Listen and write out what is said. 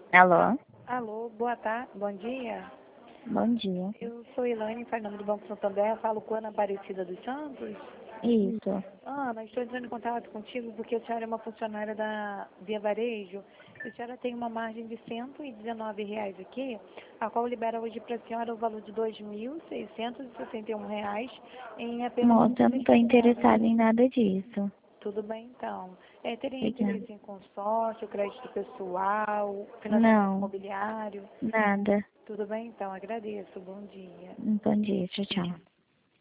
Alô? Alô, boa tarde, bom dia. Bom dia. Eu sou Elaine Fernando do Banco Santander, falo com Ana Aparecida dos Santos. Isso. Ana, estou entrando em contato contigo porque a senhora é uma funcionária da Via Varejo e a senhora tem uma margem de R$ 119 aqui, a qual libera hoje para a senhora o valor de R$ 2.661 em apenas Moça, eu não estou 60 interessada moedas. em nada disso. Tudo bem, então. Teria Obrigada. interesse em consórcio, crédito pessoal, financiamento Não, imobiliário? nada. Tudo bem, então. Agradeço. Bom dia. Bom dia, tchau, tchau.